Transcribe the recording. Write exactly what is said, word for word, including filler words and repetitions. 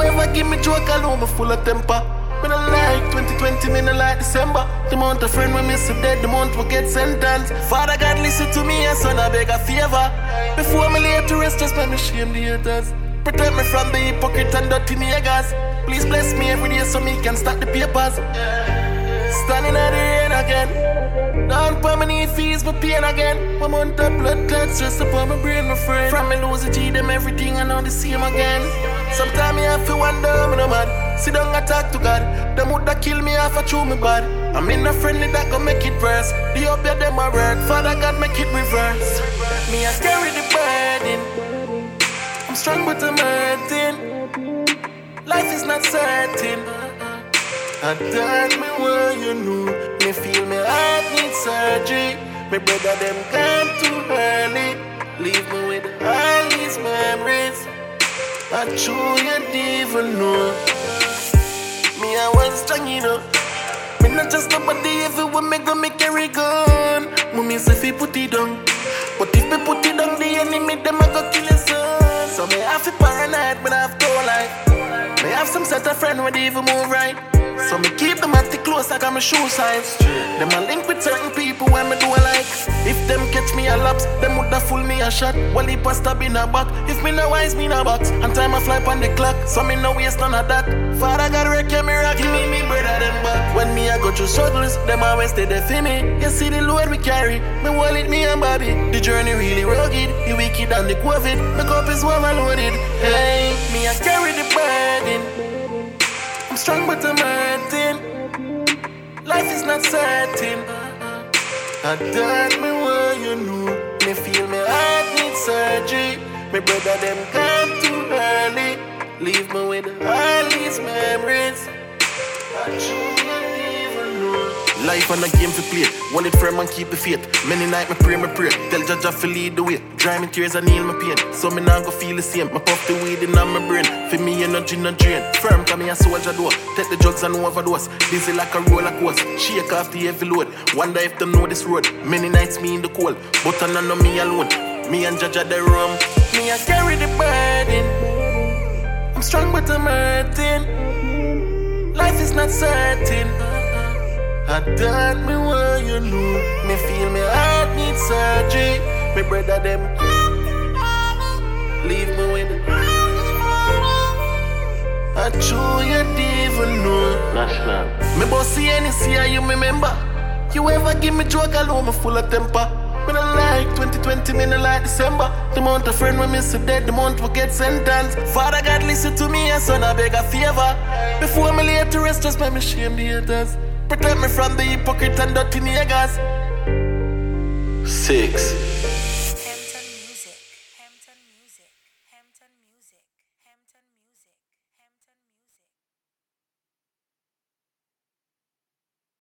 You ever give me joke alone, me full of temper. Me no like twenty twenty, me no like December. The month of friend when me so dead, the month we get sentenced. Father God, listen to me, and son, I beg a favor. Before me lay to rest, just let me shame the haters. Protect me from the hypocrite and dirty niggas. Please bless me every day so me can stack the papers. Standing at the rain again. Down for my need fees, but pain again. One month of blood clots just upon my brain, my friend. From me lose the G, them everything I know the same again. Sometimes I have to wonder, me no mad. Sit down and talk to God. Them would that kill me half a true me bad. I'm in a friendly that gon' make it worse. The up there them a work. Father God make it reverse. Me I carry the burden. I'm strong but I'm hurting. Life is not certain. I tell me what you know. Me feel me heart need surgery. My brother them gone too early. Leave me with all these memories. I true you didn't even know. Me I want strong, you know. Me not just nobody ever when me go me carry gun. Mommy say fi put it down, but if me put it down, the enemy them a go kill his son. So me have to paranoid, but I have to life. Me have some set of friend when they even move right. So me keep them at the close like I'm a shoe size. Them a link with certain people when me do a like. If them catch me a laps, them woulda fool me a shot. While he pass stab in a back. If me no wise, me no box. And time I fly on the clock, so me no waste none of that. Father God wreck your miracle, me me brother them back. When me I go through struggles, them always stay there for me. You see the load we carry, me wallet, me and Bobby. The journey really rugged, the wicked and the COVID. My cup is overloaded. Hey, me I carry the burden. I'm strong but I'm hurting. Life is not certain. I tell me what you know. Me feel me heart need surgery. My brother them gone too early. Leave me with all these memories. I truly even know. Life on a game to play. Hold it firm and keep the faith. Many nights me pray, me pray. Tell Jaja to lead the way. Dry me tears and heal my pain. So me now go feel the same. Me puff the weed in my brain. For me energy no drain. Firm come me a soldier door. Take the drugs and overdose. Dizzy like a roller coaster. Shake off the heavy load. Wonder if they know this road. Many nights me in the cold. But I know me alone. Me and Jaja the room. Me I carry the burden. I'm strong but I'm hurting. Life is not certain. I tell me what you know. Me feel me heart need surgery. My brother them leave me with I true you didn't even know. National. Me boss see any see how you remember. You ever give me joke alone, me full of temper. Me no like twenty twenty, me no like December. The month of friend when me so dead, the month we get sentenced. Father God listen to me, and son I beg a favor. Before me lay to rest, just make me shame the haters. Protect me from the hypocrite and dirty niggas. Six.